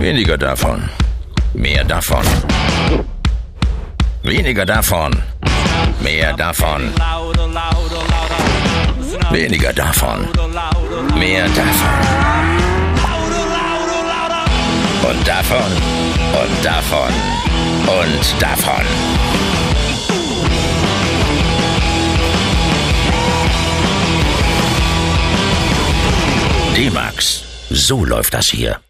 Weniger davon. Mehr davon. Weniger davon. Mehr davon. Weniger davon. Mehr davon. Und davon. Und davon. Und davon. D-Max. So läuft das hier.